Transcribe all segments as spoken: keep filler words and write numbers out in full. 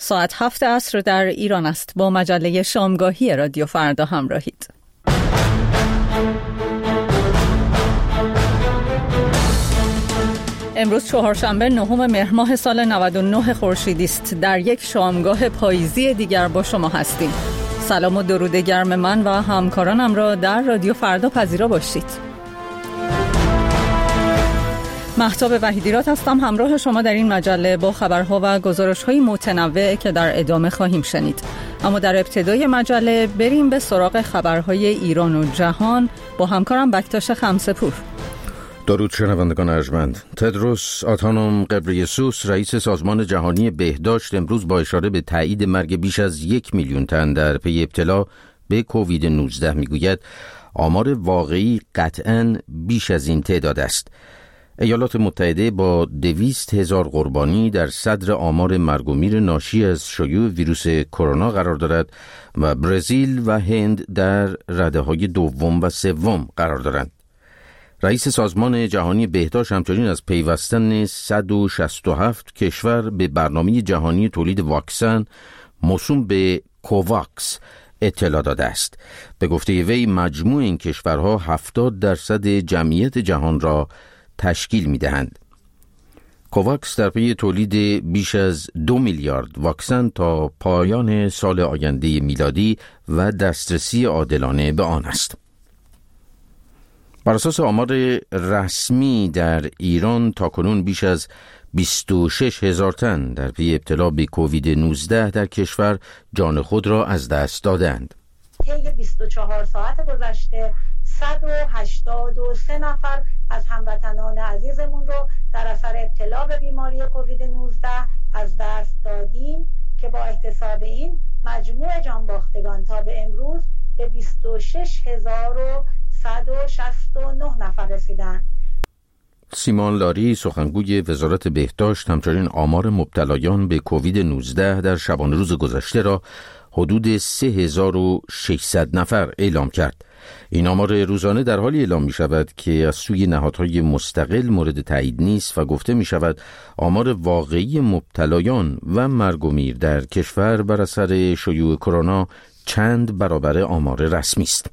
ساعت هفت عصر در ایران است. با مجله شامگاهی رادیو فردا همراهید. امروز چهارشنبه نهم مهر ماه سال نود و نه خورشیدی است. در یک شامگاه پاییزی دیگر با شما هستیم. سلام و درود گرم من و همکارانم را در رادیو فردا پذیرا باشید. مهتاب وحیدیرات هستم، همراه شما در این مجله با خبرها و گزارش‌های متنوع که در ادامه خواهیم شنید. اما در ابتدای مجله بریم به سراغ خبرهای ایران و جهان با همکارم بکتاش خمسه‌پور. درود شنوندگان ارجمند. تدروس آدهانوم غبریسوس رئیس سازمان جهانی بهداشت امروز با اشاره به تایید مرگ بیش از یک میلیون تن در پی ابتلا به کووید نوزده میگوید آمار واقعی قطعاً بیش از این تعداد است. ایالات متحده با دویست هزار قربانی در صدر آمار مرگ و میر ناشی از شیوع ویروس کرونا قرار دارد و برزیل و هند در رده‌های دوم و سوم قرار دارند. رئیس سازمان جهانی بهداشت همچنین از پیوستن صد و شصت و هفت کشور به برنامه جهانی تولید واکسن موسوم به کوواکس اطلاع داده است. به گفته وی مجموع این کشورها هفتاد درصد جمعیت جهان را تشکیل می دهند. کوواکس در پی تولید بیش از دو میلیارد واکسن تا پایان سال آینده میلادی و دسترسی عادلانه به آن است. بر اساس آمار رسمی در ایران تاکنون بیش از بیست و شش هزار تن در پی ابتلا به کووید نوزده در کشور جان خود را از دست دادند. طی بیست و چهار ساعت گذشته صد و هشتاد و سه نفر از هموطنان عزیزمون رو در اثر ابتلا به بیماری کووید نوزده از دست دادیم که با احتساب این مجموع جانباختگان تا به امروز به بیست و شش هزار و صد و شصت و نه نفر رسیدن. سیمان لاری سخنگوی وزارت بهداشت همچنین آمار مبتلایان به کووید نوزده در شبانه روز گذشته را حدود سه هزار و ششصد نفر اعلام کرد. این آمار روزانه در حالی اعلام می شود که از سوی نهادهای مستقل مورد تایید نیست و گفته می شود آمار واقعی مبتلایان و مرگ و میر در کشور بر اثر شیوع کرونا چند برابر آمار رسمی است.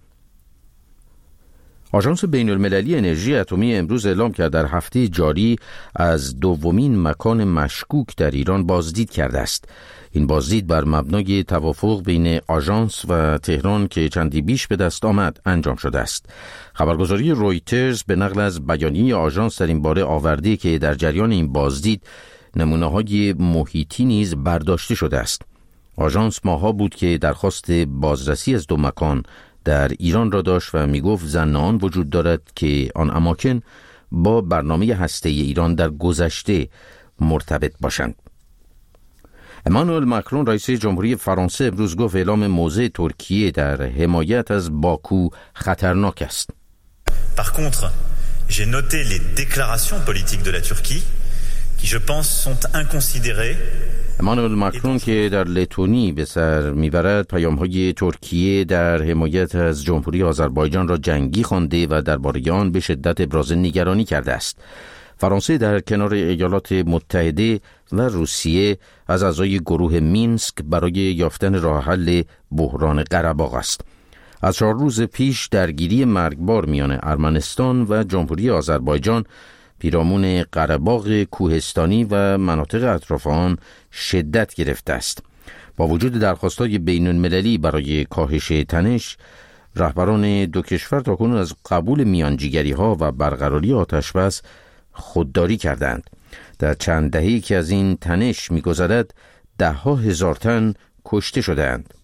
آژانس بین المللی انرژی اتمی امروز اعلام کرد در هفته جاری از دومین مکان مشکوک در ایران بازدید کرده است. این بازدید بر مبنای توافق بین آژانس و تهران که چندی پیش به دست آمد انجام شده است. خبرگزاری رویترز به نقل از بیانیه آژانس در این باره آورده که در جریان این بازدید نمونه‌های محیطی نیز برداشته شده است. آژانس ماه‌ها بود که درخواست بازرسی از دو مکان در ایران را داشت و میگفت ظن آن وجود دارد که آن اماکن با برنامه هسته‌ای ایران در گذشته مرتبط باشند. امانوئل ماکرون رئیس جمهوری فرانسه امروز گفت اعلام موضع ترکیه در حمایت از باکو خطرناک است. Par contre, j'ai noté les déclarations politiques de la Turquie qui je pense sont inconsidérées. امانوئل ماکرون که در لتونی به سر میبرد پیام‌های ترکیه در حمایت از جمهوری آذربایجان را جنگی خوانده و درباره آن به شدت ابراز نگرانی کرده است. فرانسه در کنار ایالات متحده و روسیه از اعضای گروه مینسک برای یافتن راه حل بحران قره‌باغ است. از چهار روز پیش درگیری مرگبار میان ارمنستان و جمهوری آذربایجان پیرامون قره‌باغ کوهستانی و مناطق اطراف آن شدت گرفته است. با وجود درخواست‌های بین‌المللی برای کاهش تنش، رهبران دو کشور تاکنون از قبول میانجیگری‌ها و برقراری آتش‌بس خودداری کردند. در چند دهه‌ای که از این تنش می‌گذرد، ده‌ها هزار تن کشته شده‌اند.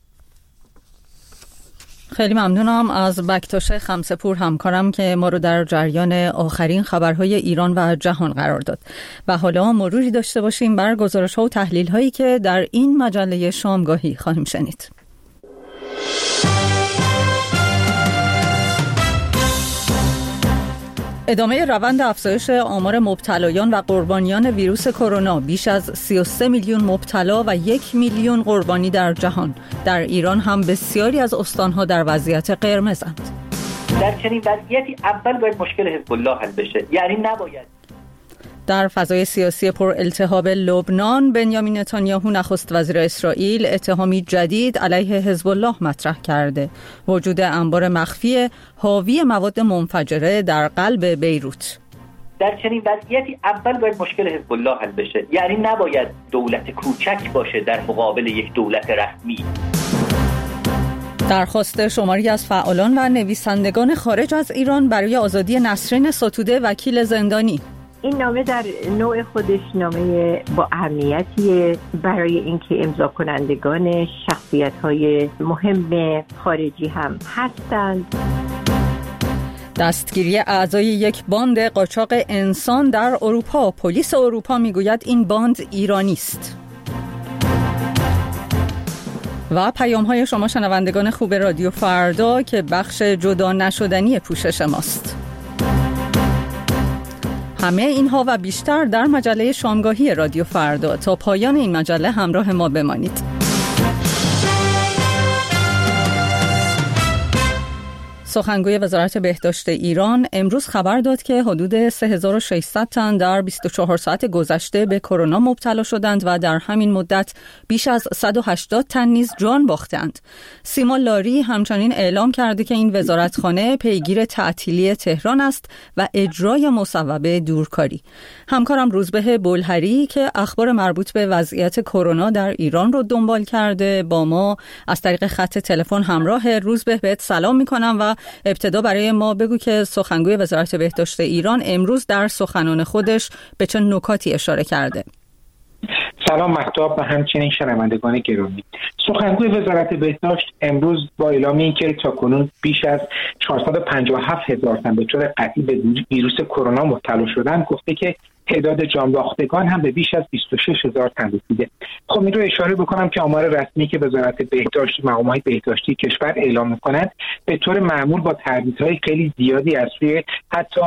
خیلی ممنونم از بکتاش خمسه‌پور همکارم که ما رو در جریان آخرین خبرهای ایران و جهان قرار داد. و حالا مروری داشته باشیم بر گزارش‌ها و تحلیل‌هایی که در این مجله شامگاهی خواهیم شنید. ادامه روند افزایش آمار مبتلایان و قربانیان ویروس کرونا، بیش از سی و سه میلیون مبتلا و یک میلیون قربانی در جهان. در ایران هم بسیاری از استانها در وضعیت قرمزند. در چنین وضعیتی اول باید مشکل حزب الله حل بشه، یعنی نباید در فضای سیاسی پر التهاب لبنان، بنیامین نتانیاهو نخست وزیر اسرائیل اتهامی جدید علیه حزب الله مطرح کرده: وجود انبار مخفی حاوی مواد منفجره در قلب بیروت. در چنین وضعیتی اول باید مشکل حزب الله حل بشه، یعنی نباید دولت کوچک باشه در مقابل یک دولت رسمی. درخواست شماری از فعالان و نویسندگان خارج از ایران برای آزادی نسرین ستوده، وکیل زندانی. این نامه در نوع خودش نامه با اهمیتیه برای اینکه امضا کنندگان شخصیت‌های مهم خارجی هم هستند. دستگیری اعضای یک باند قاچاق انسان در اروپا. پلیس اروپا میگوید این باند ایرانی است. و پیام‌های شما شنوندگان خوب رادیو فردا که بخش جدا نشدنی پوشش ماست. همه اینها و بیشتر در مجله شامگاهی رادیو فردا. تا پایان این مجله همراه ما بمانید. سخنگوی وزارت بهداشت ایران امروز خبر داد که حدود سه هزار و ششصد تن در بیست و چهار ساعت گذشته به کرونا مبتلا شدند و در همین مدت بیش از صد و هشتاد تن نیز جان باختند. سیما لاری همچنین اعلام کرده که این وزارتخانه پیگیر تعطیلی تهران است و اجرای مصوبه دورکاری. همکارم روزبه بلهری که اخبار مربوط به وضعیت کرونا در ایران رو دنبال کرده با ما از طریق خط تلفن همراه. روزبه، بهت سلام میکنم و ابتدا برای ما بگو که سخنگوی وزارت بهداشت ایران امروز در سخنان خودش به چه نکاتی اشاره کرده؟ سلام مهتاب و همچنین شنوندگان گرامی. سخنگوی وزارت بهداشت امروز با اعلام اینکه تاکنون بیش از چهارصد و پنجاه و هفت هزار تن به طور قطعی به ویروس کرونا مبتلا شدن گفته که تعداد جان باختگان هم به بیش از بیست و شش هزار تن رسیده. خب این رو اشاره بکنم که آمار رسمی که وزارت بهداشت مقامات بهداشتی کشور اعلام می‌کنند به طور معمول با تردیدهای خیلی زیادی از سوی حتی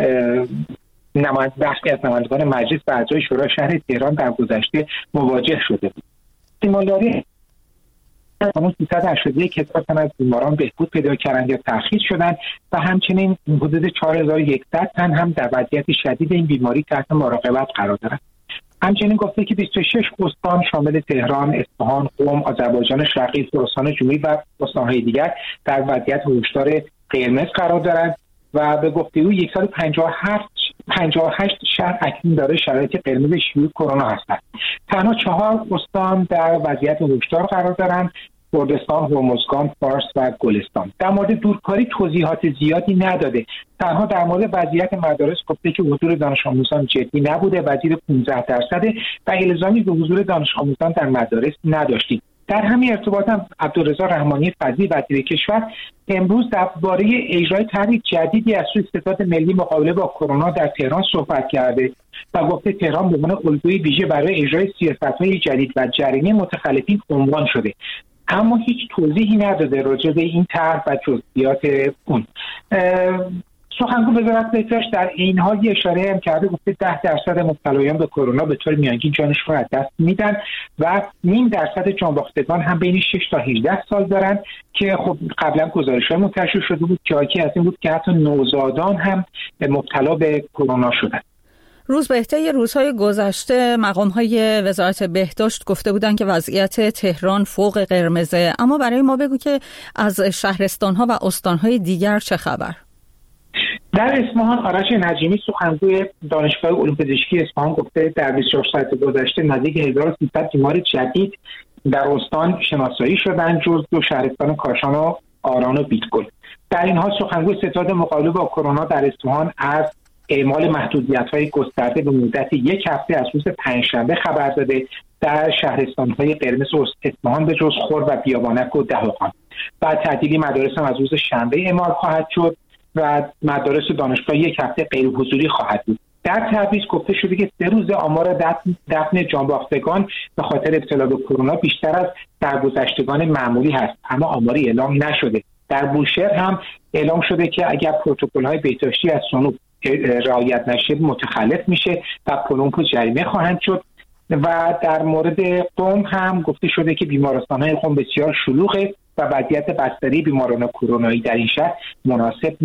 نماینده بخشی از نمایندگان مجلس و اعضای شورای شهر تهران در گذشته مواجه شده بود. سیمالاری همون سیصد و هشتاد و یک هزار تن از بیماران بهبود پیدا کردند یا ترخیص شدند و همچنین حدود چهار هزار و صد تن هم در وضعیت شدید این بیماری تحت مراقبت قرار دارند. همچنین گفته که بیست و شش استان شامل تهران، اصفهان، قم، آذربایجان شرقی، خراسان جنوبی و استان‌های دیگر در وضعیت هشدار قرمز قرار دارند و به گفته او صد و پنجاه و هشت شهر اکنون داره شرایط قرمز شیوع کرونا هستند. تنها چهار استان در وضعیت هشدار قرار دارند: کردستان، هرمزگان، فارس و گلستان. در مورد دورکاری توضیحات زیادی نداده. تنها در مورد وضعیت مدارس گفته که حضور دانش آموزان جدی نبوده، وزیر پانزده درصد و الزامی به حضور دانش آموزان در مدارس نداشتیم. در همین ارتباط هم عبدالرضا رحمانی فضلی وزیر کشور امروز درباره اجرای طرح جدیدی از سوی ستاد ملی مقابله با کرونا در تهران صحبت کرده و گفته تهران به عنوان الگوی ویژه برای اجرای سیاست‌های جدید و جریمه متخلفین عنوان شده، اما هیچ توضیحی نداده راجع به این طرح و جزئیات اون. سخنگوی وزارت بهداشت در این حال اشاره هم کرده، گفته ده درصد مبتلایان به کرونا به طور میانگین جانشون را از دست میدن و نیم درصد جان باختگان هم بین شش تا هجده سال دارن که خب قبلا گزارش‌های منتشر شده بود که حاکی از این بود که حتی نوزادان هم مبتلا به کرونا شدن. روز بهته روزهای گذشته مقام‌های وزارت بهداشت گفته بودند که وضعیت تهران فوق قرمزه، اما برای ما بگو که از شهرستان‌ها و استان‌های دیگر چه خبر؟ در اصفهان آرش نجیمی سخنگوی دانشگاه علوم پزشکی اصفهان گفته در بیست و چهار ساعت گذشته نزدیک هزار و سیصد بیمار جدید در استان شناسایی شدند، جز دو شهرستان کاشان و آران و بیتگل. در این حال سخنگوی ستاد مقابله با کرونا در اصفهان از اعمال محدودیت‌های گسترده به مدت یک هفته از روز پنجشنبه خبر داده در شهرستان‌های قرمز اصفهان به جز خور و بیابانک و دهقان. بعد تعطیلی مدارس هم از روز شنبه اعمال خواهد شد و مدارس و دانشگاه یک هفته غیر حضوری خواهد بود. در تعویض گفته شده که سه روز آمار دفن, دفن جانباختگان به خاطر ابتلا به کرونا بیشتر از درگذشتگان معمولی هست، اما آماری اعلام نشده. در بوشهر هم اعلام شده که اگر پروتکل‌های بهداشتی از صنوب رعایت نشه متخلف میشه و پلمپ جریمه خواهند شد. و در مورد قم هم گفته شده که بیمارستان‌های قم بسیار شلوغه و وضعیت بستری بیماران کرونایی در این شهر مناسب نیست.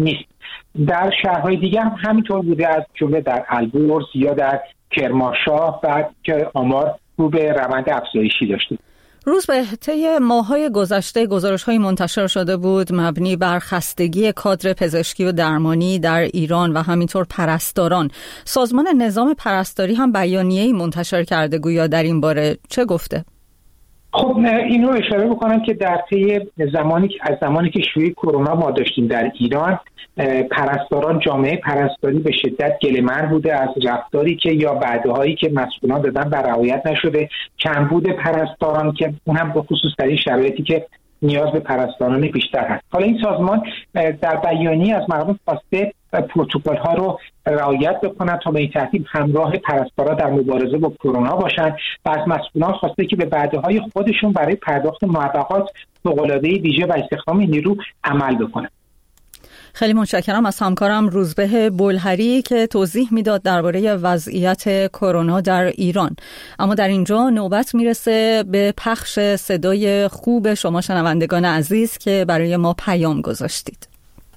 در شهرهای دیگه هم همینطور بوده، از جمله در البرز یا در کرمانشاه و که آمار رو به روند افزایشی داشته. روز به طی ماه‌های گذشته گزارش‌های منتشر شده بود مبنی بر خستگی کادر پزشکی و درمانی در ایران و همینطور پرستاران. سازمان نظام پرستاری هم بیانیه‌ای منتشر کرده، گویا در این باره چه گفته؟ خب این رو اشاره بکنم که در طی زمانی که از زمانی که شیوع کرونا ما داشتیم در ایران، پرستاران، جامعه پرستاری به شدت گله‌مند بوده از رفتاری که یا وعده‌هایی که مسئولان دادن و رعایت نشده، کمبود پرستاران که اون هم به خصوص در این شرایطی که نیاز به پرستاران بیشتر هست. حالا این سازمان در بیانیه از مردم خواسته پروتکل ها رو رعایت بکنن تا به این ترتیب همراه پرستارا در مبارزه با کرونا باشن و از مسئولان خواسته که به وعده های خودشون برای پرداخت موفقات فوق‌العاده ویژه و استخدام نیرو عمل بکنن. خیلی متشکرم از همکارم روزبه بلهری که توضیح میداد درباره وضعیت کرونا در ایران. اما در اینجا نوبت میرسه به پخش صدای خوب شما شنوندگان عزیز که برای ما پیام گذاشتید.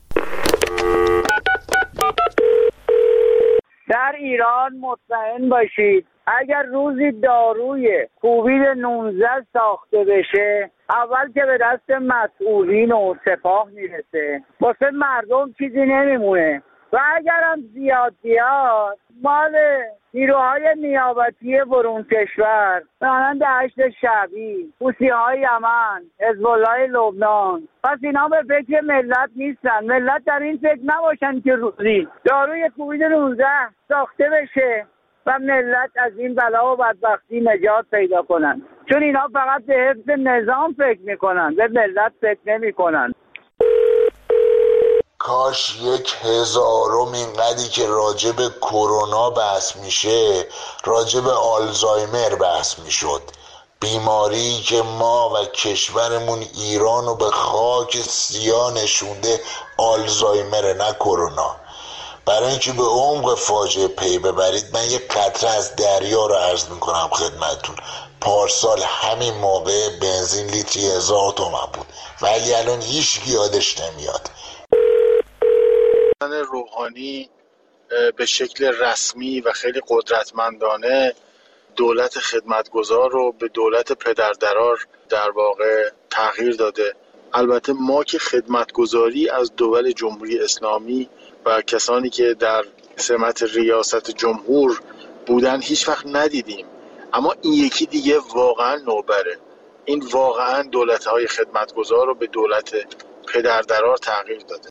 در ایران مطمئن باشید اگر روزی داروی کووید نوزده ساخته بشه، اول که به دست مسئولین و سپاه میرسه، واسه مردم چیزی نمیمونه و اگر هم زیاد زیاد مال نیروهای نیابتی برون کشور، مانند دشت شعبی، حوثی‌های یمن، حزب الله لبنان. پس اینا به فکر ملت نیستن. ملت در این فکر نباشن که روزی داروی کووید نوزده ساخته بشه و ملت از این بلا و بدبختی نجات پیدا کنن، چون اینا فقط به حفظ نظام فکر میکنن، به ملت فکر نمیکنن. کاش یک هزارم اینقدری که راجع به کرونا بحث میشه راجع به آلزایمر بحث میشد، بیماری که ما و کشورمون ایرانو به خاک سیاه نشونده آلزایمر، نه کرونا. برای اینکه به عمق فاجعه پی ببرید، من یک قطره از دریا رو عرض میکنم خدمتتون. پارسال همین موقع بنزین لیتری هزار تومن بود، ولی الان هیچ یادش نمیاد. روحانی به شکل رسمی و خیلی قدرتمندانه دولت خدمتگزار رو به دولت پدردرار در واقع تغییر داده. البته ما که خدمتگزاری از دول جمهوری اسلامی و کسانی که در سمت ریاست جمهور بودن هیچ وقت ندیدیم، اما این یکی دیگه واقعا نوبره. این واقعا دولت‌های خدمتگزار رو به دولت پدردرار تغییر داده.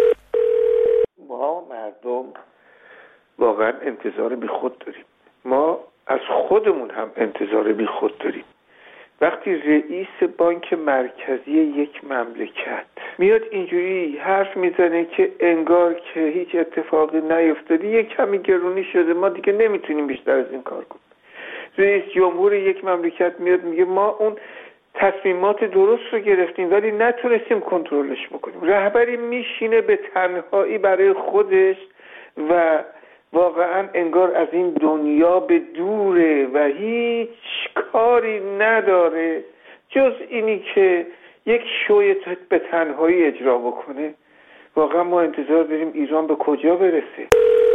ما مردم واقعا انتظار بی خود داریم. ما از خودمون هم انتظار بی خود داریم. وقتی رئیس بانک مرکزی یک مملکت میاد اینجوری حرف میزنه که انگار که هیچ اتفاقی نیفتاده، یک کمی گرونی شده، ما دیگه نمیتونیم بیشتر از این کار کنیم. رئیس جمهور یک مملکت میاد میگه ما اون تصمیمات درست رو گرفتیم ولی نتونستیم کنترلش بکنیم. رهبری میشینه به تنهایی برای خودش و واقعا انگار از این دنیا به دوره و هیچ کاری نداره جز اینی که یک شوی به تنهایی اجرا بکنه. واقعا ما انتظار داریم ایران به کجا برسه؟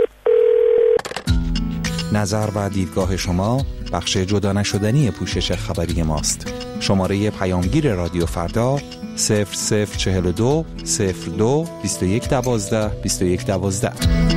نظر و دیدگاه شما بخش جدا نشدنی پوشش خبری ماست. شماره پیامگیر رادیو فردا صفر صفر چهل و دو صفر دو بیست و یک دوازده بیست و یک دوازده.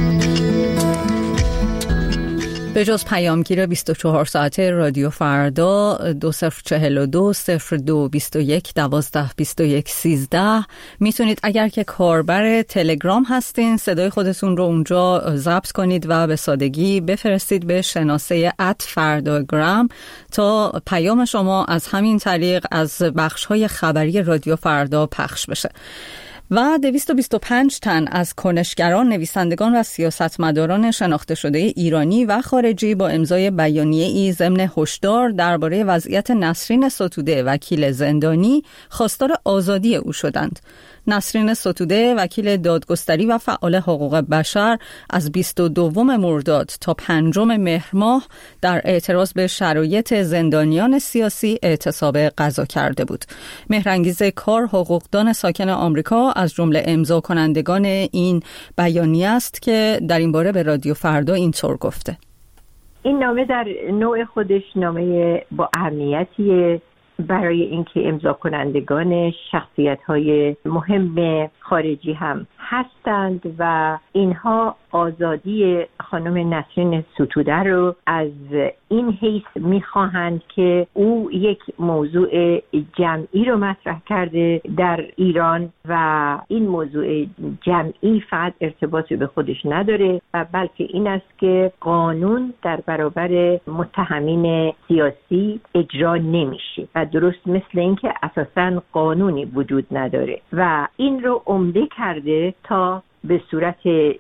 به جز پیامگیر بیست و چهار ساعته رادیو فردا دو صفر چهل و دو صفر دو بیست و یک دوازده بیست و یک سیزده میتونید اگر که کاربر تلگرام هستین صدای خودتون رو اونجا ضبط کنید و به سادگی بفرستید به شناسه ات فرداگرام تا پیام شما از همین طریق از بخش‌های خبری رادیو فردا پخش بشه. و دویست و بیست و پنج تن از کنشگران، نویسندگان و سیاستمداران شناخته شده ایرانی و خارجی با امضای بیانیه‌ای ضمن هشدار درباره وضعیت نسرین ستوده وکیل زندانی خواستار آزادی او شدند. نسرین ستوده وکیل دادگستری و فعال حقوق بشر از بیست و دوم مرداد تا پنجم مهر ماه در اعتراض به شرایط زندانیان سیاسی اعتصاب غذا کرده بود. مهرانگیز کار، حقوقدان ساکن آمریکا، از جمله امضا کنندگان این بیانیه است که در این باره به رادیو فردا اینطور گفته: این نامه در نوع خودش نامه با اهمیتیه برای اینکه امضا کنندگان شخصیت‌های مهم خارجی هم هستند و اینها آزادی خانم نسرین ستوده رو از این حیث می‌خواهند که او یک موضوع جمعی رو مطرح کرده در ایران و این موضوع جمعی فقط ارتباطی به خودش نداره و بلکه این است که قانون در برابر متهمین سیاسی اجرا نمیشه و درست مثل اینکه اساساً قانونی وجود نداره و این رو عمده کرده تا به صورت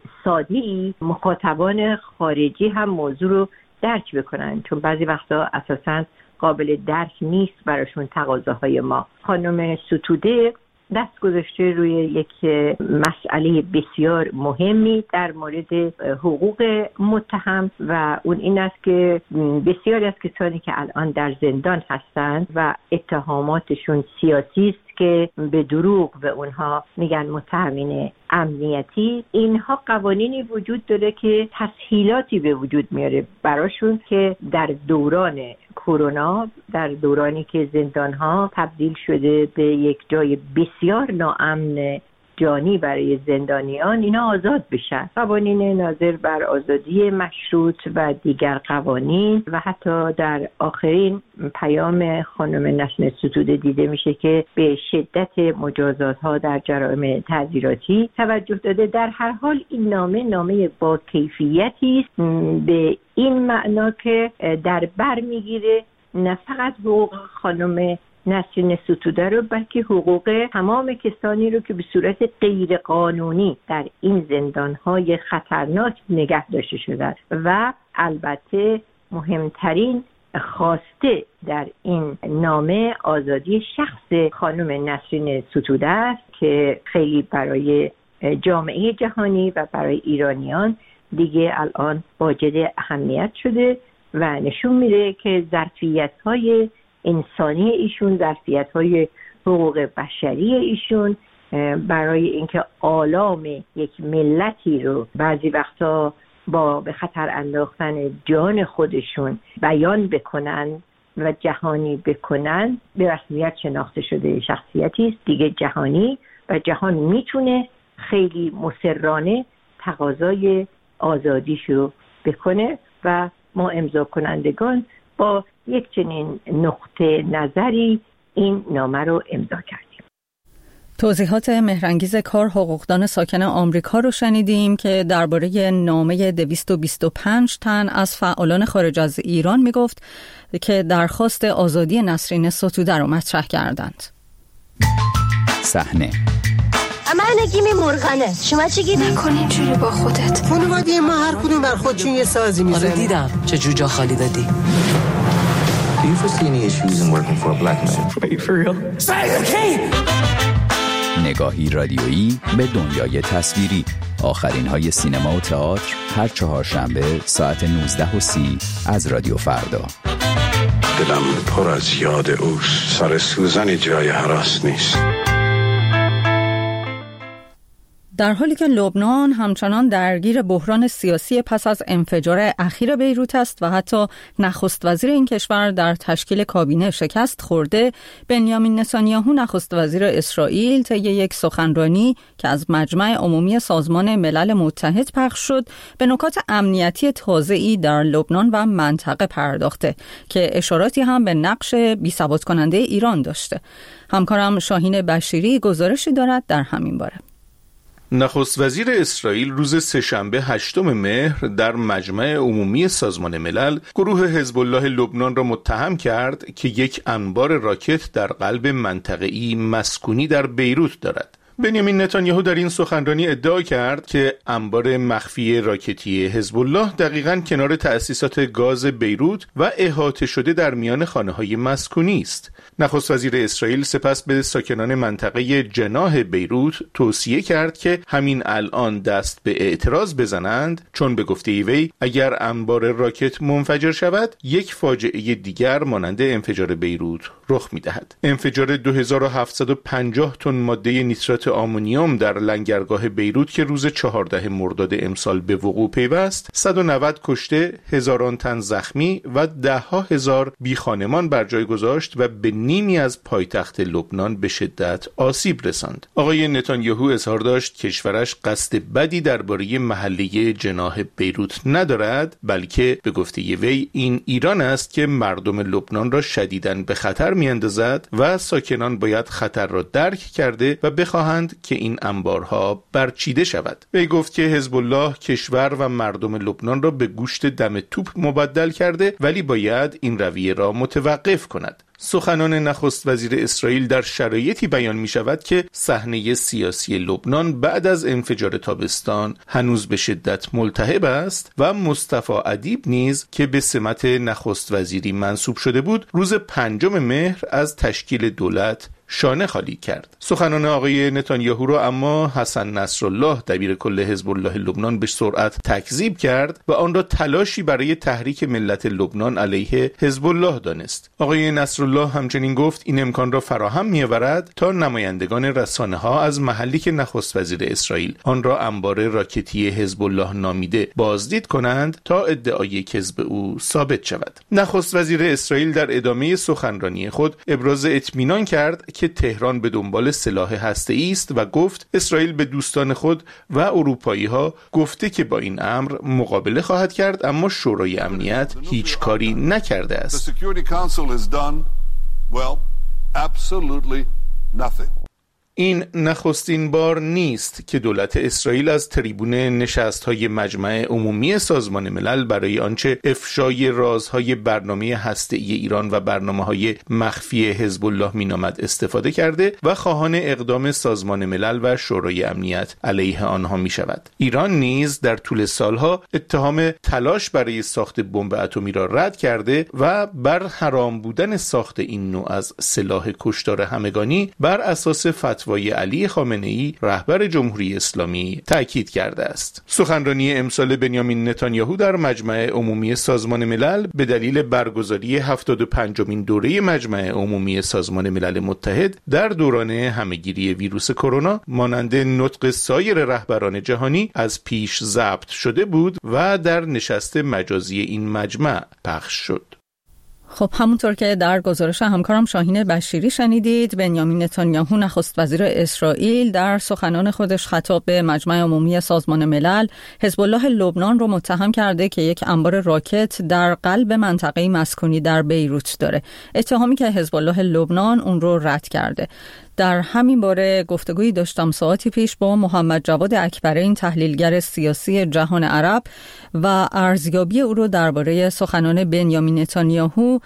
ساده‌ای مخاطبان خارجی هم موضوع رو درک بکنن، چون بعضی وقتا اساساً قابل درک نیست براشون تقاضاهای ما. خانم ستوده دست گذاشته روی یک مسئله بسیار مهمی در مورد حقوق متهم و اون این است که بسیاری از کسانی که الان در زندان هستند و اتهاماتشون سیاسی است که به دروغ به اونها میگن متهمین امنیتی، اینها قوانینی وجود داره که تسهیلاتی به وجود میاره براشون که در دوران کرونا، در دورانی که زندان‌ها تبدیل شده به یک جای بسیار ناامن جانی برای زندانیان، اینا آزاد بشن. قوانین ناظر بر آزادی مشروط و دیگر قوانین و حتی در آخرین پیام خانم نسرین ستوده دیده میشه که به شدت مجازات‌ها در جرائم تعزیراتی توجه داده. در هر حال این نامه نامه با کیفیتی است به این معنا که در بر میگیره نه فقط حقوق خانم نسرین ستوده رو بلکه حقوق تمام کسانی رو که به صورت غیر قانونی در این زندان‌های خطرناک نگه داشته شدند و البته مهمترین خواسته در این نامه آزادی شخص خانم نسرین ستوده است که خیلی برای جامعه جهانی و برای ایرانیان دیگه الان واجد اهمیت شده و نشون میده که ظرفیت‌های انسانی ایشون، ظرفیت‌های حقوق بشری ایشون برای اینکه آلام یک ملتی رو بعضی وقتا با به خطر انداختن جان خودشون بیان بکنن و جهانی بکنن به رسمیت شناخته شده شخصیتی است دیگه جهانی و جهان میتونه خیلی مصرانه تقاضای آزادیشو بکنه و ما امضا کنندگان با یک چنین نقطه نظری این نامه رو امضا کردیم. توضیحات مهرانگیز کار حقوقدان ساکن آمریکا رو شنیدیم که درباره نامه دویست و بیست و پنج تن از فعالان خارج از ایران میگفت که درخواست آزادی نسرین ستوده رو مطرح کردند. صحنه من نگیم مرغنه، شما چی گیر نکنی اینجوری با خودت؟ خانواده ما هر کدوم بر خودشون یه سازی میزنه. آره دیدم چه جور جا خالی دادی. Do you foresee any issues in working for a black man? Are you for real? Say the key! نگاهی رادیویی به دنیای تصویری. آخرین های سینما و تئاتر هر چهارشنبه ساعت نوزده و سی از رادیو فردا. دلم پر از یاد اوست. سر سوزن جای هراس نیست. در حالی که لبنان همچنان درگیر بحران سیاسی پس از انفجار اخیر بیروت است و حتی نخست وزیر این کشور در تشکیل کابینه شکست خورده، بنیامین نتانیاهو نخست وزیر اسرائیل طی یک سخنرانی که از مجمع عمومی سازمان ملل متحد پخش شد به نکات امنیتی تازه‌ای در لبنان و منطقه پرداخته که اشاراتی هم به نقش بی‌ثبات کننده ایران داشته. همکارم شاهین بشیری گزارشی دارد در همین باره. نخست وزیر اسرائیل روز سه‌شنبه هشتم مهر در مجمع عمومی سازمان ملل گروه حزب الله لبنان را متهم کرد که یک انبار راکت در قلب منطقه‌ای مسکونی در بیروت دارد. بنیامین نتانیاهو در این سخنرانی ادعا کرد که انبار مخفی راکتی حزب الله دقیقاً کنار تأسیسات گاز بیروت و احاطه شده در میان خانه‌های مسکونی است. نخست وزیر اسرائیل سپس به ساکنان منطقه جناح بیروت توصیه کرد که همین الان دست به اعتراض بزنند، چون به گفته وی اگر انبار راکت منفجر شود یک فاجعه دیگر مانند انفجار بیروت رخ می‌دهد. انفجار دو هزار و هفتصد و پنجاه تن ماده نیترات تسلیحات آمونیوم در لنگرگاه بیروت که روز چهاردهم مرداد امسال به وقوع پیوست، صد و نود کشته، هزاران تن زخمی و ده ها هزار بی خانمان بر جای گذاشت و به نیمی از پایتخت لبنان به شدت آسیب رساند. آقای نتانیاهو اظهار داشت کشورش قصد بدی درباره محله جناح بیروت ندارد، بلکه به گفته وی این ایران است که مردم لبنان را شدیداً به خطر می‌اندازد و ساکنان باید خطر را درک کرده و بخواهند که این انبارها برچیده شود. وی گفت که حزب الله کشور و مردم لبنان را به گوشت دم توپ مبدل کرده، ولی باید این رویه را متوقف کند. سخنان نخست وزیر اسرائیل در شرایطی بیان می شود که صحنه سیاسی لبنان بعد از انفجار تابستان هنوز به شدت ملتهب است و مصطفی ادیب نیز که به سمت نخست وزیری منصوب شده بود روز پنجم مهر از تشکیل دولت شانه خالی کرد. سخنان آقای نتانیاهو را اما حسن نصرالله دبیر کل حزب الله لبنان به سرعت تکذیب کرد و آن را تلاشی برای تحریک ملت لبنان علیه حزب الله دانست. آقای نصرالله همچنین گفت این امکان را فراهم می‌آورد تا نمایندگان رسانه‌ها از محلی که نخست وزیر اسرائیل آن را انبار راکتی حزب الله نامیده بازدید کنند تا ادعای کذب او ثابت شود. نخست وزیر اسرائیل در ادامه سخنرانی خود ابراز اطمینان کرد که تهران به دنبال سلاح هسته‌ای است و گفت اسرائیل به دوستان خود و اروپایی‌ها گفته که با این امر مقابله خواهد کرد، اما شورای امنیت هیچ کاری نکرده است. این نخستین بار نیست که دولت اسرائیل از تریبون نشست‌های مجمع عمومی سازمان ملل برای آنچه افشای رازهای برنامه هسته‌ای ایران و برنامه‌های مخفی حزب الله مینامد استفاده کرده و خواهان اقدام سازمان ملل و شورای امنیت علیه آنها می‌شود. ایران نیز در طول سالها اتهام تلاش برای ساخت بمب اتمی را رد کرده و بر حرام بودن ساخت این نوع از سلاح کشتار همگانی بر اساس فتوای علی خامنه‌ای رهبر جمهوری اسلامی تأکید کرده است. سخنرانی امسال بنیامین نتانیاهو در مجمع عمومی سازمان ملل به دلیل برگزاری هفتاد و پنجمین دوره مجمع عمومی سازمان ملل متحد در دوران همهگیری ویروس کرونا مانند نطق سایر رهبران جهانی از پیش ضبط شده بود و در نشست مجازی این مجمع پخش شد. خب همونطور که در گزارش همکارم شاهین بشیری شنیدید، بنیامین نتانیاهو نخست وزیر اسرائیل در سخنان خودش خطاب به مجمع عمومی سازمان ملل حزب الله لبنان رو متهم کرده که یک انبار راکت در قلب منطقه مسکونی در بیروت داره، اتهامی که حزب الله لبنان اون رو رد کرده. در همین باره گفتگویی داشتم ساعتی پیش با محمد جواد اکبرین، تحلیلگر سیاسی جهان عرب، و ارزیابی او رو درباره سخنان بنیامین نتانیاهو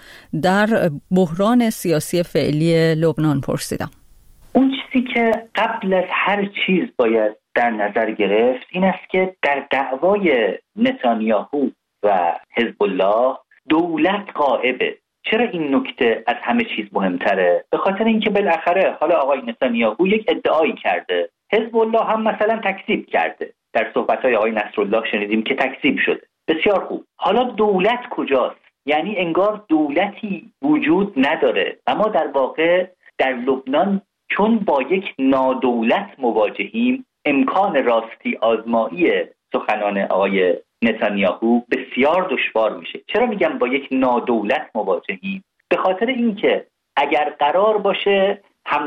در بحران سیاسی فعلی لبنان پرسیدم. اون چیزی که قبل از هر چیز باید در نظر گرفت این است که در دعوای نتانیاهو و حزب الله دولت غائبه. چرا این نکته از همه چیز مهمتره؟ به خاطر اینکه بالاخره حالا آقای نتانیاهو یک ادعایی کرده، حزب الله هم مثلا تکذیب کرده. در صحبت‌های آقای نصرالله شنیدیم که تکذیب شده. بسیار خوب. حالا دولت کجاست؟ یعنی انگار دولتی وجود نداره. اما در واقع در لبنان چون با یک نادولت مواجهیم، امکان راستی آزمایی سخنان آقای نتانیاهو بسیار دشوار میشه. چرا میگم با یک نادولت مواجهیم؟ به خاطر اینکه اگر قرار باشه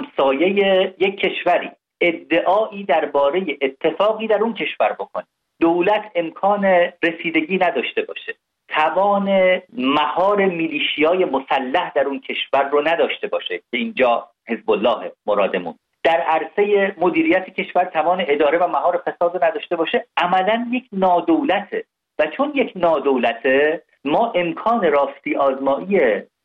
همسایه یک کشوری ادعایی درباره اتفاقی در اون کشور بکنه، دولت امکان رسیدگی نداشته باشه، توان مهار میلیشیای مسلح در اون کشور رو نداشته باشه که اینجا حزب الله مرادمون، در عرصه مدیریت کشور توان اداره و مهار فساد رو نداشته باشه، عملاً یک نادولته. و چون یک نادولته، ما امکان راستی آزمایی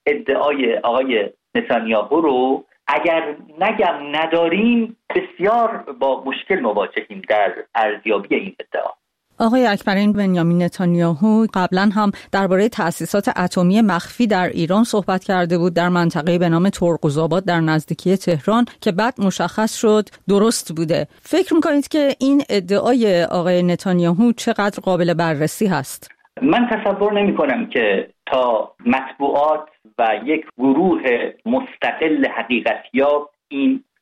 ادعای آقای نتانیاهو رو اگر نگم نداریم، بسیار با مشکل مواجهیم در ارزیابی این ادعا. آقای اکبرین، بنیامین نتانیاهو قبلا هم درباره تأسیسات اتمی مخفی در ایران صحبت کرده بود در منطقه به نام ترقوزآباد در نزدیکی تهران که بعد مشخص شد درست بوده. فکر میکنید که این ادعای آقای نتانیاهو چقدر قابل بررسی هست؟ من تصور نمی کنم که تا مطبوعات و یک گروه مستقل حقیقتیاب این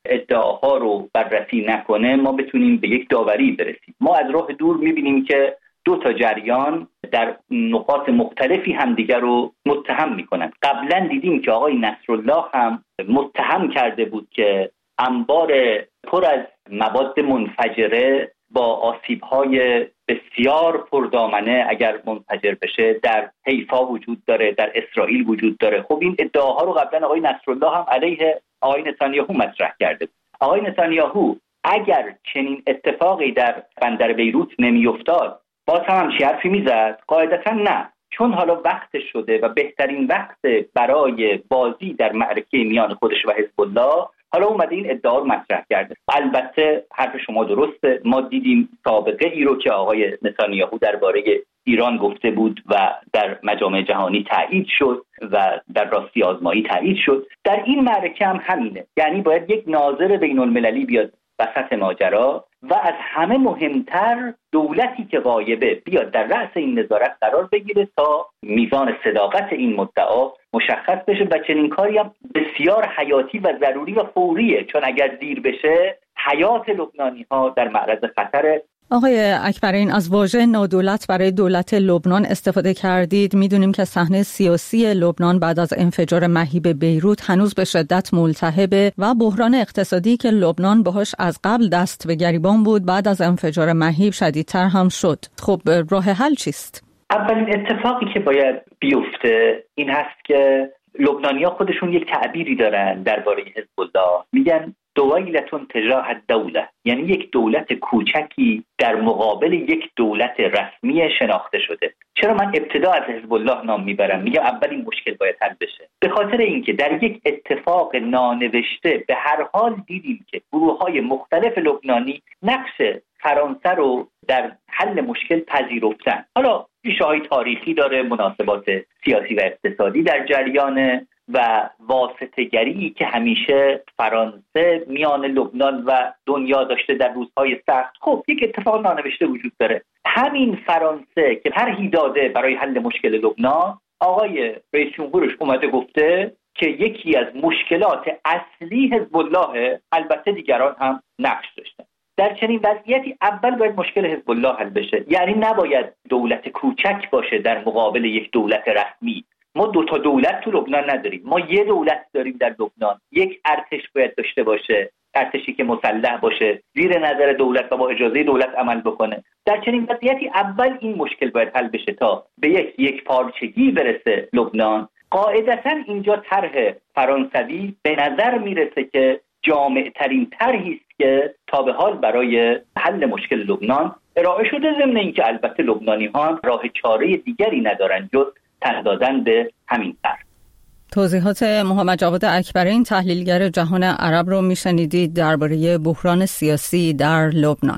ادعاها رو بررسی نکنه ما بتونیم به یک داوری برسیم. ما از راه دور می‌بینیم که دو تا جریان در نقاط مختلفی همدیگر رو متهم میکنند. قبلا دیدیم که آقای نصرالله هم متهم کرده بود که انبار پر از مواد منفجره با آسیب‌های بسیار پردامنه اگر منفجر بشه در حیفا وجود داره، در اسرائیل وجود داره. خب این ادعاها رو قبلا آقای نصرالله هم علیه آقای نتانیاهو مطرح کرده بود. آقای نتانیاهو اگر چنین اتفاقی در بندر بیروت نمی‌افتاد باز هم همچی حرفی میزد؟ قاعدتا نه، چون حالا وقت شده و بهترین وقت برای بازی در معرکه میان خودش و حزب الله حالا اومده این ادعا رو مطرح کرده. البته حرف شما درسته، ما دیدیم سابقه ای رو که آقای نتانیاهو درباره ایران گفته بود و در مجامع جهانی تایید شد و در راستی آزمایی تایید شد. در این معرکه هم همینه، یعنی باید یک ناظر بین المللی بیاد وسط ماجرا و از همه مهمتر دولتی که غایبه بیاد در رأس این نظارت قرار بگیره تا میزان صداقت این مدعا مشخص بشه و چنین کاری هم بسیار حیاتی و ضروری و فوریه، چون اگر دیر بشه حیات لبنانی ها در معرض خطره. آقای اکبرین، از واژه نادولت برای دولت لبنان استفاده کردید. میدونیم که صحنه سیاسی لبنان بعد از انفجار مهیب بیروت هنوز به شدت ملتهبه و بحران اقتصادی که لبنان باهاش از قبل دست به گریبان بود بعد از انفجار مهیب شدیدتر هم شد. خب راه حل چیست؟ اولین اتفاقی که باید بیفته این هست که لبنانی‌ها خودشون یک تعبیری دارن درباره حزب الله، میگن دویلتون تجاه الدوله، یعنی یک دولت کوچکی در مقابل یک دولت رسمی شناخته شده. چرا من ابتدا از حزب الله نام میبرم؟ میگم اول این مشکل باید حل بشه، به خاطر اینکه در یک اتفاق نانوشته به هر حال دیدیم که گروه‌های مختلف لبنانی نقش فرانسه رو در حل مشکل پذیرفتن. حالا ریشه‌های تاریخی داره، مناسبات سیاسی و اقتصادی در جریان و واسطه‌گری که همیشه فرانسه میان لبنان و دنیا داشته در روزهای سخت. خب یک اتفاق نانوشته وجود داره. همین فرانسه که طرحی داده برای حل مشکل لبنان، آقای رئیس جمهورش اومده گفته که یکی از مشکلات اصلی حزب الله، البته دیگران هم نقش داشتن. در چنین وضعیتی اول باید مشکل حزب الله حل بشه، یعنی نباید دولت کوچک باشه در مقابل یک دولت رسمی. ما دو تا دولت تو لبنان نداریم، ما یه دولت داریم در لبنان. یک ارتش باید داشته باشه، ارتشی که مسلح باشه، زیر نظر دولت و با اجازه دولت عمل بکنه. در چنین وضعیتی اول این مشکل باید حل بشه تا به یک یک پارچگی برسه لبنان. قاعدتاً اینجا طرح فرانسوی به نظر میرسه که جامع ترین طرحی است که تا به حال برای حل مشکل لبنان ارائه شده، ضمن اینکه البته لبنانی ها هم راه چاره دیگری ندارن جز تن دادن به همین طرح. توضیحات محمد جواد اکبرین، تحلیلگر جهان عرب رو میشنیدید درباره بحران سیاسی در لبنان.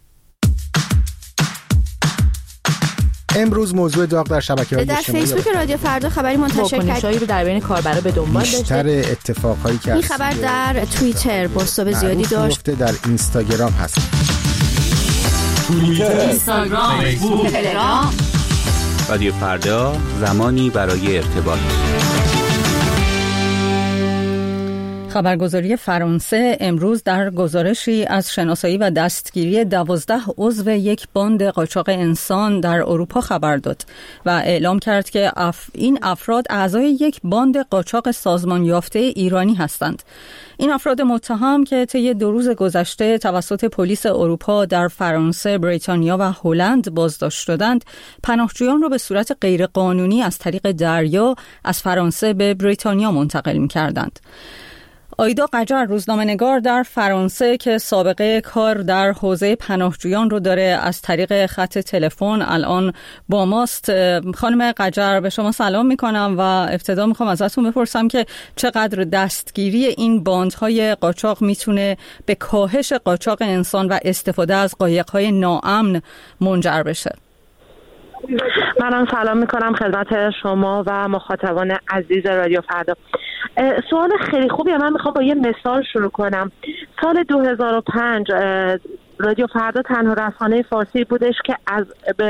امروز موضوع داغ در شبکه‌های اجتماعی در فیسبوک رادیو فردا خبری منتشر کرد. واکنش‌هایی رو در بین کاربرا به دنبال داشته. بیشتر اتفاقهایی که این خبر در توییتر بازتاب زیادی داشت. در اینستاگرام هست. توییتر، اینستاگرام، فیسبوک، تلگرام. رادیو فردا، زمانی برای ارتباط. خبرگزاری فرانسه امروز در گزارشی از شناسایی و دستگیری دوازده عضو یک باند قاچاق انسان در اروپا خبر داد و اعلام کرد که اف این افراد اعضای یک باند قاچاق سازمان یافته ایرانی هستند. این افراد متهم که طی دو روز گذشته توسط پلیس اروپا در فرانسه، بریتانیا و هلند بازداشت شدند، پناهجویان را به صورت غیرقانونی از طریق دریا از فرانسه به بریتانیا منتقل می‌کردند. آیدا قجر، روزنامه‌نگار در فرانسه که سابقه کار در حوزه پناهجویان رو داره، از طریق خط تلفن الان با ماست. خانم قجر، به شما سلام میکنم و ابتدا میخوام ازتون بپرسم که چقدر دستگیری این باندهای قاچاق میتونه به کاهش قاچاق انسان و استفاده از قایق‌های ناامن منجر بشه. منم سلام میکنم خدمت شما و مخاطبان عزیز رادیو فردا. سوال خیلی خوبیه. من میخوام با یه مثال شروع کنم. سال دو هزار و پنج رادیو فردا تنها رسانه فارسی بودش که از به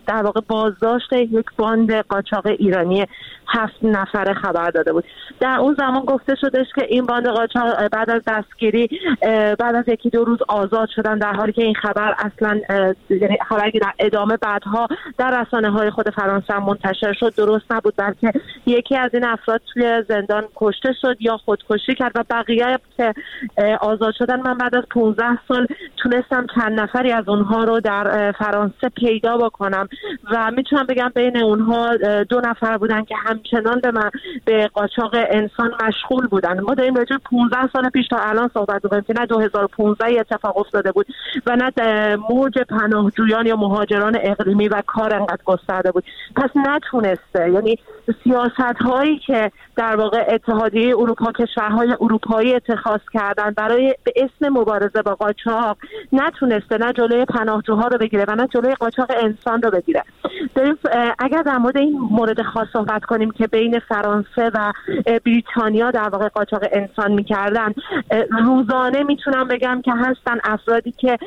در واقع بازداشت یک باند قاچاق ایرانی هفت نفره خبر داده بود. در اون زمان گفته شدش که این باند قاچاق بعد از دستگیری بعد از یکی دو روز آزاد شدن، در حالی که این خبر اصلا یعنی خبری که در ادامه بعدها در رسانه‌های خود فرانسه منتشر شد درست نبود، بلکه یکی از این افراد توی زندان کشته شد یا خودکشی کرد و بقیه که آزاد شدن من بعد از پانزده سال تونستم چند نفری از اونها رو در فرانسه پیدا بکنم و میتونم بگم بین اونها دو نفر بودن که همچنان به من به قاچاق انسان مشغول بودن. ما داریم راجع به پانزده سال پیش تا الان صحبت می‌کنیم که نه دو هزار و پانزده اتفاق افتاده بود و نه موج پناهجویان یا مهاجران اقلیمی و کار انقدر گسترده بود. پس نتونسته، یعنی سیاست‌هایی که در واقع اتحادیه اروپا کشورهای اروپایی اتخاذ کردن برای به اسم مبارزه با قاچاق نتونسته نه جلوی پناهجوها رو بگیره و نه جلوی قاچاق انسان رو بگیره. داریم اگر در مورد این مورد خاص صحبت کنیم که بین فرانسه و بریتانیا در واقع قاچاق انسان می‌کردن، روزانه میتونم بگم که هستن افرادی که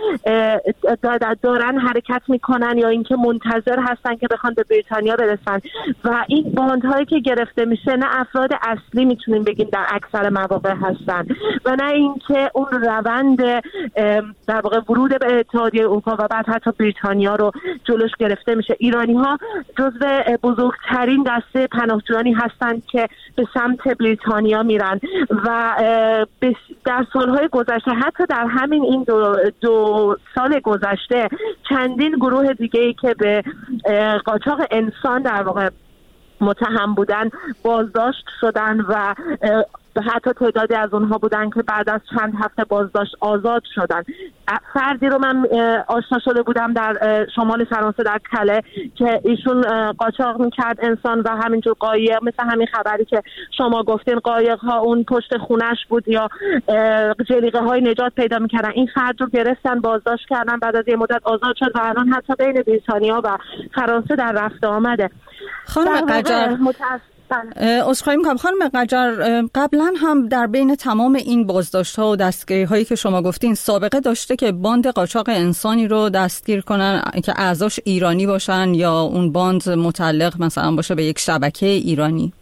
دارن حرکت میکنن یا اینکه منتظر هستن که بخوان به بریتانیا برسن و این باندهایی که گرفته میشه نه افراد اصلی میتونیم بگیم در اکثر مواقع هستن و نه اینکه اون روند در واقع ورود به اتحادیه اروپا و بعد حتی بریتانیا رو جلوش گرفته میشه. ایرانی ها جزو بزرگترین دسته پناهجویانی هستند که به سمت بریتانیا میرن و در سالهای گذشته حتی در همین این دو, دو سال گذشته چندین گروه دیگه‌ای که به قاچاق انسان در واقع متهم بودن بازداشت شدن و حتی تعدادی از اونها بودن که بعد از چند هفته بازداشت آزاد شدن. فردی رو من آشنا شده بودم در شمال فرانسه در کله که ایشون قاچاق میکرد انسان و همینجور قایق، مثل همین خبری که شما گفتین قایق ها اون پشت خونش بود یا جلیقه های نجات پیدا میکردن. این فرد رو گرفتن بازداشت کردن، بعد از یه مدت آزاد شد و الان حتی بین بریتانیا و فرانسه در رفت آمده. خانم قجر عذرخواهی می‌کنم خانم قجر، قبلا هم در بین تمام این بازداشت‌ها و دستگیری‌هایی که شما گفتین سابقه داشته که باند قاچاق انسانی رو دستگیر کنن که اعضاش ایرانی باشن یا اون باند متعلق مثلا باشه به یک شبکه ایرانی؟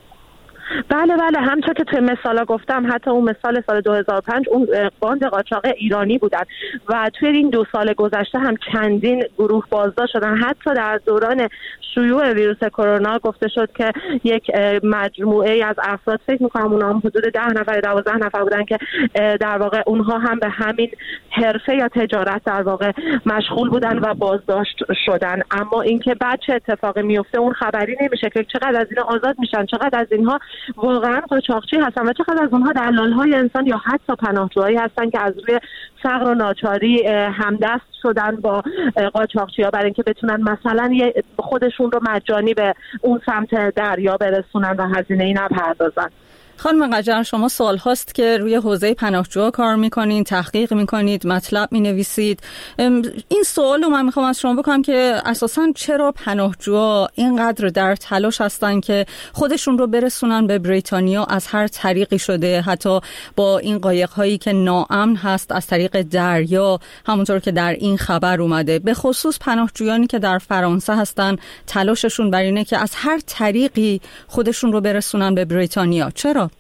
بله بله، همونطور که توی مثالا گفتم حتی اون مثال سال دو هزار و پنج اون باند قاچاق ایرانی بودن و توی این دو سال گذشته هم چندین گروه بازداشت شدن. حتی در دوران شیوع ویروس کرونا گفته شد که یک مجموعه از افراد، فکر می‌کنم اونها هم حدود ده نفر دوازده نفر بودن که در واقع اونها هم به همین حرفه یا تجارت در واقع مشغول بودن و بازداشت شدن. اما اینکه بعد چه اتفاقی میفته اون خبری نمیشه که چقدر از اینا آزاد میشن، چقدر از اینها واقعا قاچاقچی هستن و چقدر از اونها دلال‌های انسان یا حتی پناهجوهایی هستن که از روی فقر و ناچاری همدست شدن با قاچاقچی‌ها برای اینکه بتونن مثلا خودشون رو مجانی به اون سمت دریا برسونن و هزینه‌ای نپردازن. خانم قجر، شما سال هاست که روی حوزه پناهجوها کار میکنید، تحقیق میکنید، مطلب مینویسید. این سوال رو من میخوام از شما بکنم که اساساً چرا پناهجوها اینقدر در تلاش هستن که خودشون رو برسونن به بریتانیا از هر طریقی شده، حتی با این قایق هایی که ناامن هست از طریق دریا، همونطور که در این خبر اومده. به خصوص پناهجویانی که در فرانسه هستن تلاششون بر اینه که از هر طریقی خودشون رو برسونن به بریتانیا. چرا؟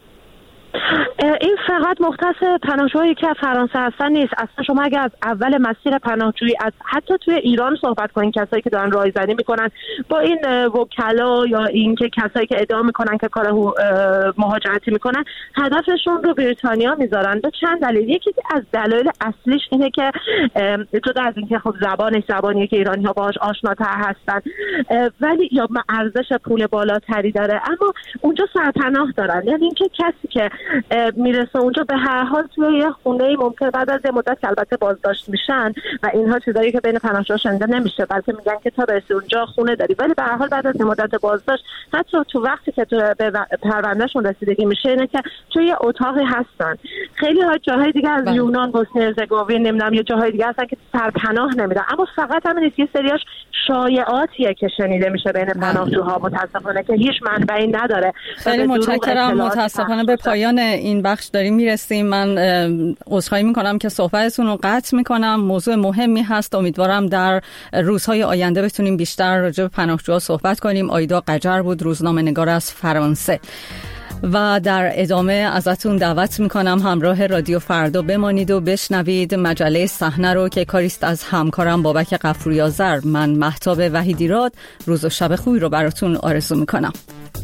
این فقط مختص پناهجویی که فرانسه هستن نیست. اصلا شما اگر از اول مسیر پناهجویی از حتی توی ایران صحبت کنین، کسایی که دارن رایزنی میکنن با این وکلا یا این که کسایی که ادعا میکنن که کار مهاجرتی میکنن، هدفشون رو بریتانیا میذارن به چند دلیل. یکی از دلایل اصلیش اینه که جدا از اینکه خب زبانش زبانیه که ایرانی ها باهاش آشناتر هستن ولی یا ارزش پول بالاتری داره، اما اونجا سرپناه دارن. یعنی اینکه کسی که میرسه اونجا به هر حال توی یه خونه ممکن بعد از یه مدت که البته بازداشت میشن و اینها چیزایی که بین پناهجوها شنیده نمیشه، بلکه میگن که تا برسی اونجا خونه داری، ولی به هر حال بعد از یه مدت بازداشت حتی تو وقتی که تو به پروندهشون رسیدگی میشه اینه که توی یه اتاقی هستن. خیلی ها جاهای دیگه از بله. یونان، بوسنی هرزگوین، نمیدونم یه جاهای دیگه هستن که سرپناه نمیدن. اما فقط همین نیست، یه سریاش شایعاتیه که شنیده میشه بین پناهجوها متاسفانه که هیچ منبعی نداره. خیلی متشکرم. متاسفانه به پایان این بخش داریم میرسیم. من عذرخواهی میکنم که صحبتتون رو قطع میکنم. موضوع مهمی هست. امیدوارم در روزهای آینده بتونیم بیشتر راجع به پناهجوها صحبت کنیم. آیدا قجر بود، روزنامه نگار از فرانسه. و در ادامه ازتون دعوت میکنم همراه رادیو فردا بمانید و بشنوید مجله صحنه رو که کاریست از همکارم بابک غفوری آذر. من مهتاب وحیدیراد روز و شب خوبی رو براتون آرزو میکنم.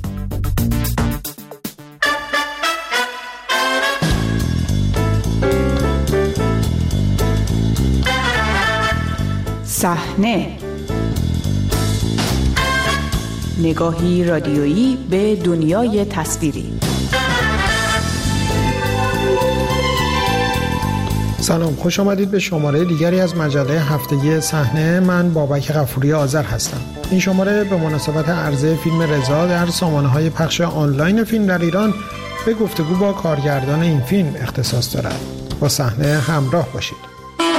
صحنه، نگاهی رادیویی به دنیای تصویری. سلام، خوش آمدید به شماره دیگری از مجله هفتگی صحنه. من بابک غفوری آذر هستم. این شماره به مناسبت عرضه فیلم رضا در سامانه‌های پخش آنلاین فیلم در ایران به گفتگو با کارگردان این فیلم اختصاص دارد. با صحنه همراه باشید.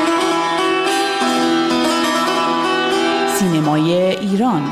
سینمای ایران.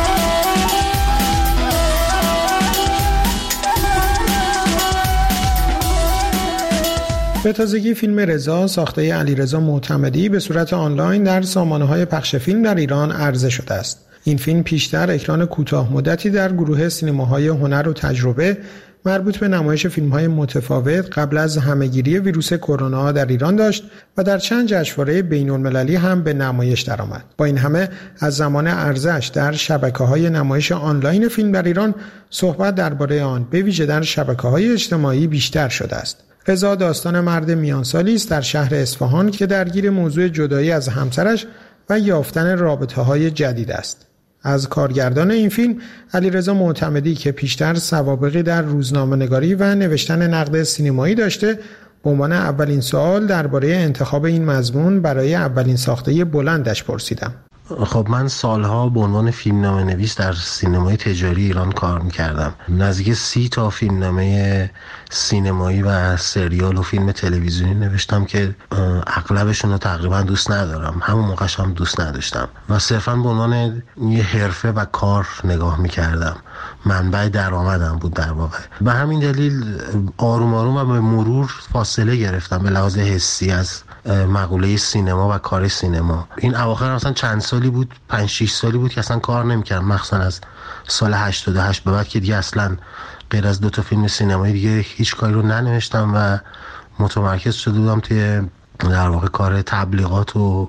به تازگی فیلم رضا ساخته علیرضا معتمدی به صورت آنلاین در سامانه‌های پخش فیلم در ایران عرضه شده است. این فیلم پیشتر اکران کوتاه مدتی در گروه سینماهای هنر و تجربه مربوط به نمایش فیلم‌های متفاوت قبل از همهگیری ویروس کرونا در ایران داشت و در چند جشنواره بین‌المللی هم به نمایش درآمد. با این همه از زمان عرضه‌اش در شبکه‌های نمایش آنلاین فیلم در ایران صحبت درباره آن به ویژه در شبکه‌های اجتماعی بیشتر شده است. رضا داستان مرد میانسالی است در شهر اصفهان که درگیر موضوع جدایی از همسرش و یافتن رابطه‌های جدید است. از کارگردان این فیلم علیرضا معتمدی که پیشتر سوابقی در روزنامه‌نگاری و نوشتن نقد سینمایی داشته، به عنوان اولین سوال درباره انتخاب این مضمون برای اولین ساخته بلندش پرسیدم. خب من سالها به عنوان فیلمنامه نویس در سینمای تجاری ایران کار میکردم. نزدیک سی تا فیلمنامه سینمایی و سریال و فیلم تلویزیونی نوشتم که اغلبشون رو تقریبا دوست ندارم. همون موقعش هم دوست نداشتم و صرفا به عنوان یه حرفه و کار نگاه میکردم. منبع درآمدم بود در واقع. به همین دلیل آروم آروم و به مرور فاصله گرفتم به لحاظ حسی از مقوله سینما و کار سینما. این اواخر مثلا چند سالی بود، پنج شش سالی بود که اصلا کار نمی‌کردم، مخصوصا از سال هشتاد و هشت به بعد که دیگه اصلا غیر از دو تا فیلم سینمایی دیگه هیچ کاری رو ننوشتم و متمرکز شده بودم توی در واقع کار تبلیغات و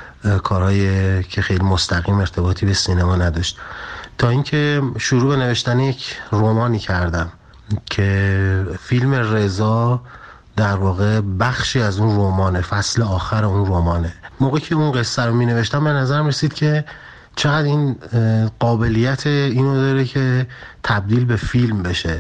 کارهای که خیلی مستقیم ارتباطی به سینما نداشت، تا اینکه شروع به نوشتن یک رمانی کردم که فیلم رضا در واقع بخشی از اون رمانه، فصل آخر اون رمانه. موقعی که اون قصه رو می نوشتم به نظرم رسید که چقدر این قابلیت اینو داره که تبدیل به فیلم بشه،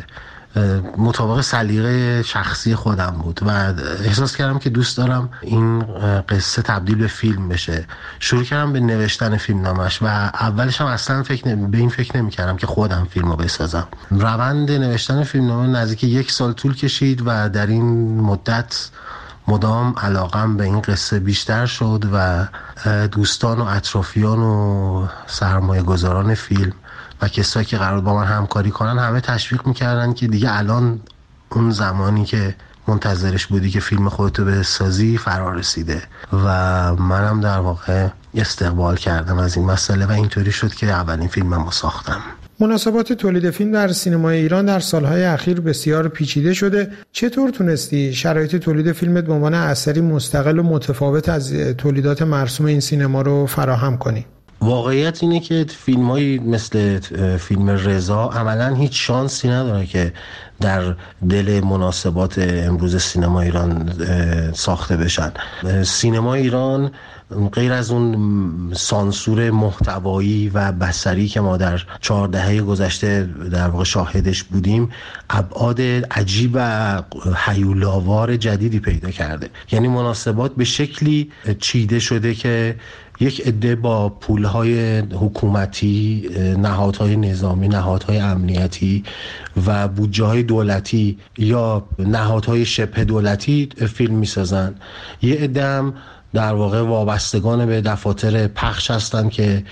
مطابق سلیقه شخصی خودم بود و احساس کردم که دوست دارم این قصه تبدیل به فیلم بشه. شروع کردم به نوشتن فیلمنامش و اولش هم اصلا فکر به این فکر نمی کردم که خودم فیلمو بسازم. روند نوشتن فیلمنامه نزدیک یک سال طول کشید و در این مدت مدام علاقم به این قصه بیشتر شد و دوستان و اطرافیان و سرمایه گذاران فیلم و کسایی که قرار با من همکاری کنن همه تشویق میکردن که دیگه الان اون زمانی که منتظرش بودی که فیلم خودتو بسازی فرا رسیده و منم در واقع استقبال کردم از این مسئله و اینطوری شد که اولین فیلممو ساختم. مناسبات تولید فیلم در سینمای ایران در سالهای اخیر بسیار پیچیده شده. چطور تونستی شرایط تولید فیلمت به عنوان اثری مستقل و متفاوت از تولیدات مرسوم این سینما رو فراهم کنی؟ واقعیت اینه که فیلم‌هایی مثل فیلم رضا عملاً هیچ شانسی نداره که در دل مناسبات امروز سینما ایران ساخته بشن. سینما ایران غیر از اون سانسور محتوایی و بصری که ما در چهار دهه گذشته در واقع شاهدش بودیم، ابعاد عجیب و هیولاوار جدیدی پیدا کرده. یعنی مناسبات به شکلی چیده شده که یک عده با پولهای حکومتی، نهادهای نظامی، نهادهای امنیتی و بودجه‌های دولتی یا نهادهای شبه دولتی فیلم می‌سازن. یه عده هم در واقع وابستگان به دفاتر پخش هستن که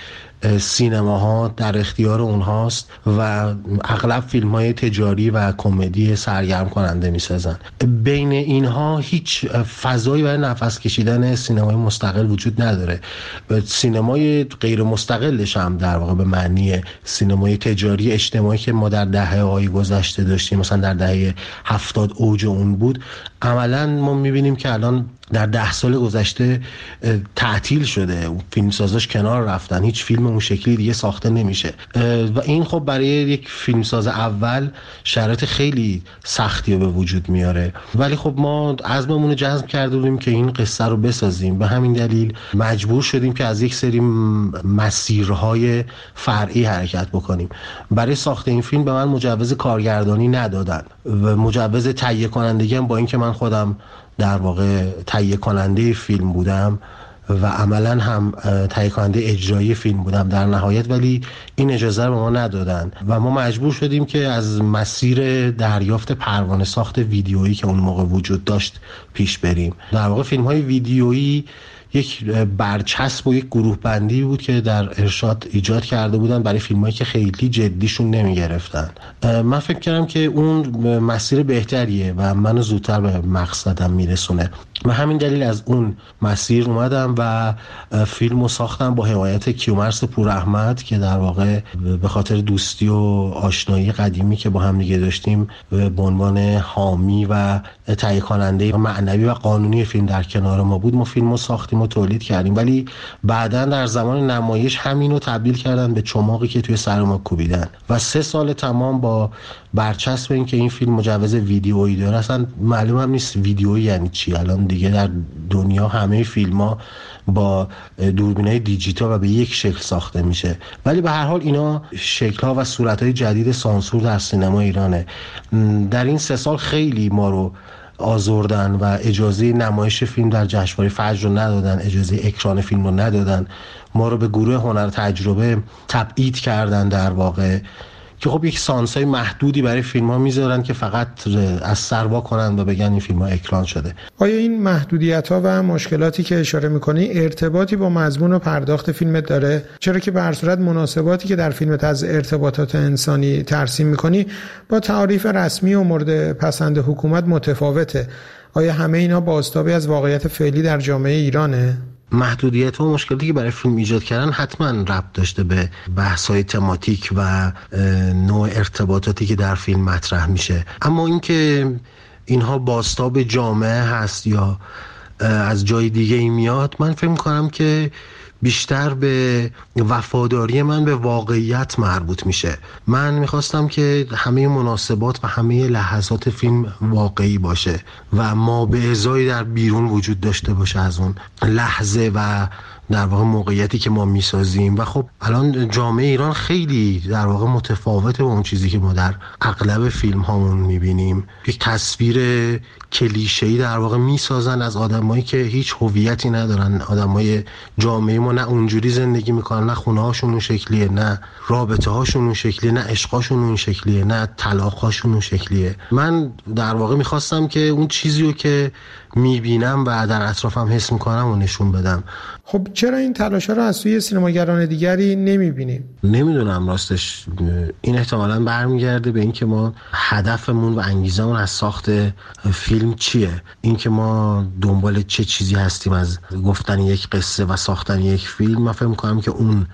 سینماها در اختیار اونهاست و اغلب فیلم‌های تجاری و کمدی سرگرم کننده می‌سازن. بین اینها هیچ فضایی برای نفس کشیدن سینمای مستقل وجود نداره. سینمای غیر مستقلش هم در واقع به معنی سینمای تجاری اجتماعی که ما در دهه‌های گذشته داشتیم، مثلا در دهه هفتاد اوج اون بود، عملاً ما می‌بینیم که الان در ده سال گذشته تعطیل شده، فیلمسازاش کنار رفتن، هیچ فیلم اون شکلی دیگه ساخته نمیشه و این خب برای یک فیلمساز اول شرایط خیلی سختی رو به وجود میاره. ولی خب ما عزممون رو جزم کرده بودیم که این قصه رو بسازیم، به همین دلیل مجبور شدیم که از یک سری مسیرهای فرعی حرکت بکنیم. برای ساخت این فیلم به من مجوز کارگردانی ندادن و مجوز تهیه کنندگی هم، با اینکه من خودم در واقع تهیه کننده فیلم بودم و عملاً هم تهیه کننده اجرایی فیلم بودم در نهایت، ولی این اجازه رو به ما ندادن و ما مجبور شدیم که از مسیر دریافت پروانه ساخت ویدیویی که اون موقع وجود داشت پیش بریم. در واقع فیلم‌های ویدیویی یک برچسب و یک گروه بندی بود که در ارشاد ایجاد کرده بودن برای فیلمایی که خیلی جدیشون نمی گرفتن. من فکر کردم که اون مسیر بهتریه و منو زودتر به مقصدم میرسونه. به همین دلیل از اون مسیر اومدم و فیلمو ساختم با حمایت کیومرث پوراحمد که در واقع به خاطر دوستی و آشنایی قدیمی که با هم دیگه داشتیم به عنوان حامی و تهیه کننده معنوی و قانونی فیلم در کنار ما بود. ما فیلمو ساختیم و تولید کردیم، ولی بعداً در زمان نمایش همینو تبدیل کردن به چماقی که توی سر ما کوبیدن و سه سال تمام با برچسب این که این فیلم مجوز ویدیویی داره. اصلا معلوم هم نیست ویدیویی یعنی چی. الان دیگه در دنیا همه فیلم‌ها با دوربینای دیجیتال و به یک شکل ساخته میشه، ولی به هر حال اینا شکل‌ها و صورت‌های جدید سانسور در سینما ایرانه. در این سه سال خیلی ما رو آزردن و اجازه نمایش فیلم در جشنواره فجر رو ندادن، اجازه اکران فیلم رو ندادن، ما رو به گروه هنر تجربه تبعید کردن در واقع، که خب یک سانسای محدودی برای فیلم ها میذارن که فقط از سر وا کنن و بگن این فیلم ها اکران شده. آیا این محدودیت ها و مشکلاتی که اشاره میکنی ارتباطی با مضمون و پرداخت فیلمت داره؟ چرا که به هر صورت مناسباتی که در فیلمت از ارتباطات انسانی ترسیم میکنی با تعاریف رسمی و مورد پسند حکومت متفاوته. آیا همه اینا بازتابی از واقعیت فعلی در جامعه ایرانه؟ محدودیت و مشکلاتی که برای فیلم ایجاد کردن حتما ربط داشته به بحث‌های تماتیک و نوع ارتباطاتی که در فیلم مطرح میشه، اما اینکه اینها بازتاب جامعه هست یا از جای دیگه ای میاد، من فکر می‌کنم که بیشتر به وفاداری من به واقعیت مربوط میشه. من میخواستم که همه مناسبات و همه لحظات فیلم واقعی باشه و ما به ازای در بیرون وجود داشته باشه از اون لحظه و در واقع موقعیتی که ما میسازیم. و خب الان جامعه ایران خیلی در واقع متفاوته با اون چیزی که ما در اغلب فیلم هامون میبینیم. یک تصویر کلیشه‌ای در واقع میسازن از آدمایی که هیچ هویتی ندارن. آدمای جامعه ما نه اونجوری زندگی میکنن، نه خونه هاشون اون شکلیه، نه رابطه هاشون اون شکلیه، نه عشقاشون اون شکلیه، نه طلاق هاشون اون شکلیه. من در واقع میخواستم که اون چیزی رو که میبینم و در اطرافم حس میکنم و نشون بدم. خب چرا این تلاش‌ها رو از سوی سینماگران دیگری نمیبینیم؟ نمیدونم راستش. این احتمالاً برمیگرده به اینکه ما هدفمون و انگیزمون از ساخت فیلم چیه، اینکه ما دنبال چه چیزی هستیم از گفتن یک قصه و ساختن یک فیلم. من فکر میکنم که اون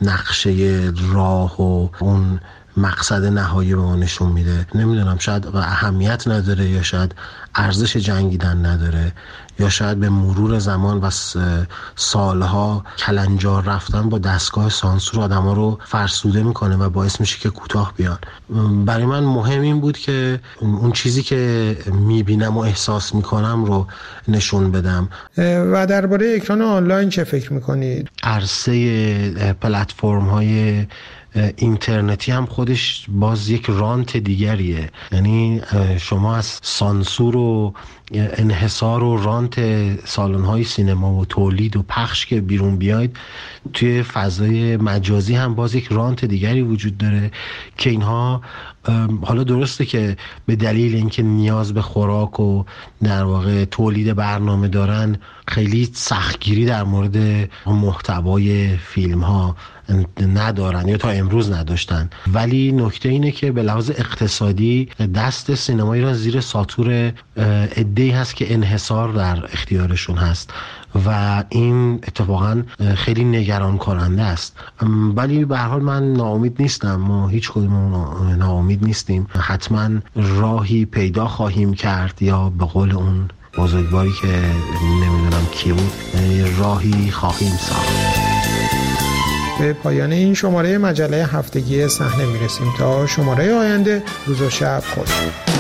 نقشه راه و اون مقصد نهایی به ما نشون میده. نمیدونم، شاید اهمیت نداره یا شاید ارزش جنگیدن نداره یا شاید به مرور زمان و سالها کلنجار رفتن با دستگاه سانسور آدما رو فرسوده میکنه و باعث میشه که کوتاه بیان. برای من مهم این بود که اون چیزی که میبینم و احساس میکنم رو نشون بدم. و درباره اکران آنلاین چه فکر میکنید؟ عرصه پلتفرم های اینترنتی هم خودش باز یک رانت دیگریه. یعنی شما از سانسور و انحصار و رانت سالن‌های سینما و تولید و پخش که بیرون بیاید، توی فضای مجازی هم باز یک رانت دیگری وجود داره که اینها حالا درسته که به دلیل اینکه نیاز به خوراک و در واقع تولید برنامه دارن، خیلی سختگیری در مورد محتوای فیلم ها ندارن یا تا امروز نداشتن. ولی نکته اینه که به لحاظ اقتصادی دست سینما ایران زیر ساطور عده‌ای هست که انحصار در اختیارشون هست و این اتفاقا خیلی نگران کننده است. ولی به هر حال من ناامید نیستم، ما هیچ کدوم ناامید نیستیم، حتما راهی پیدا خواهیم کرد یا به قول اون بزرگواری که نمیدونم کی بود راهی خواهیم ساخت. به پایان این شماره مجله هفتگی صحنه میرسیم تا شماره آینده. روز و شب خوش.